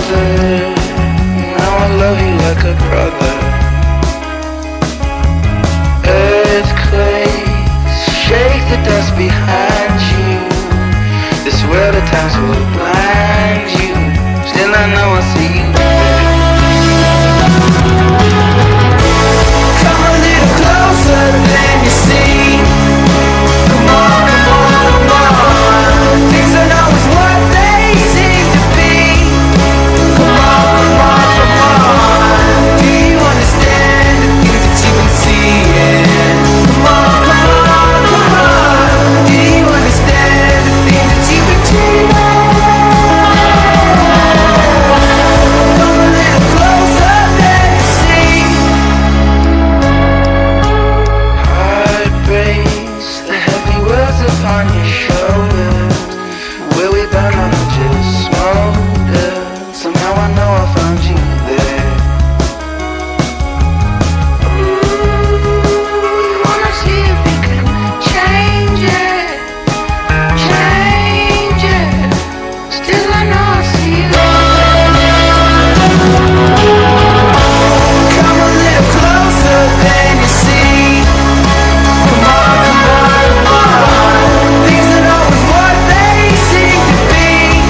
mother. Now I love you like a brother. Earthquakes shake the dust behind you. This world at times will blind you. Still I know I see you there. Come a little closer than you see. Come on, come on, come on. Things aren't always what they seem to be. Come on, come on, come on. Do you understand the things that you've been seeing? Come on, come on, come on. Do you understand the things that you've been dreaming? Come a little closer than you see. Heart breaks, the heavy words upon your shoulders. Where we burn on and just smolder. Somehow I know I found you there. Ooh, wanna see if we can change it, change it. Still I know I see you there. Come a little closer than you see. Come on, come on, come on. Things aren't always what they seem to be.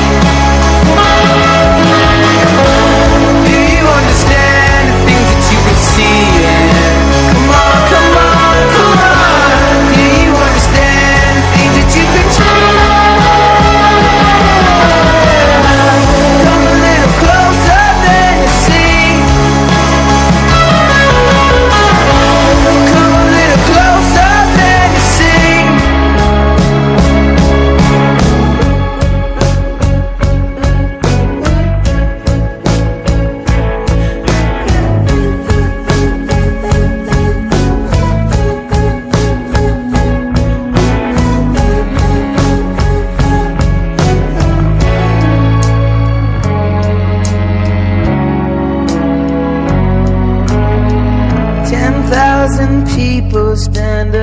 Do you understand the things that you've been seeing? Come on, come on, come on. Do you understand the things that you've been dreaming? Come a little closer than you see. Come a little closer than you see. Ten 10,000 people stand